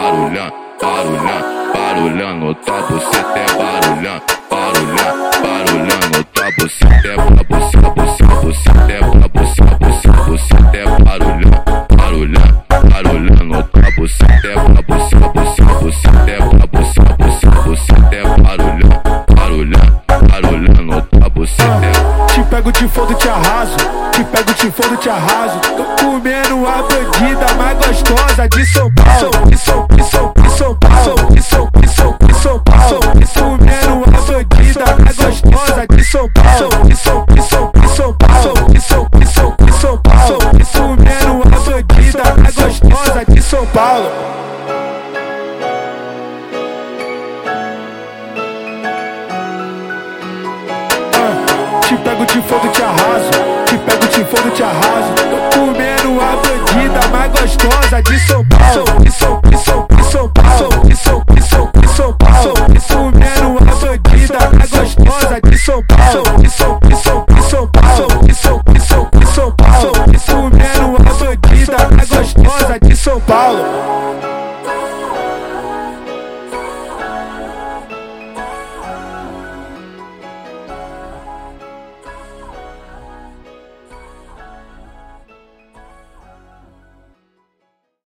barulhando, barulhando, barulhando, tua buceta é barulhando, barulhando, barulhando, tua buceta é buceta, buceta é buceta, buceta é barulhando, barulhando, barulhando, tua buceta é buceta, buceta é buceta, buceta é barulhando, barulhando, barulhando, tua buceta é. Te pego, te fodo, te arraso. Te pego, te fodo, te arraso. Tô comendo a bandida mais gostosa de São Paulo. São Paulo. Comendo a bandida mais gostosa de São Paulo. São Paulo. Comendo a bandida mais gostosa de São Paulo. Te pego, te fodo, te arraso. Te pego, te fodo, te arraso. Tô comendo a bandida mais gostosa de São Paulo. São Paulo. Comendo a bandida mais gostosa de São Paulo. São Paulo. Comendo a bandida mais gostosa de São Paulo.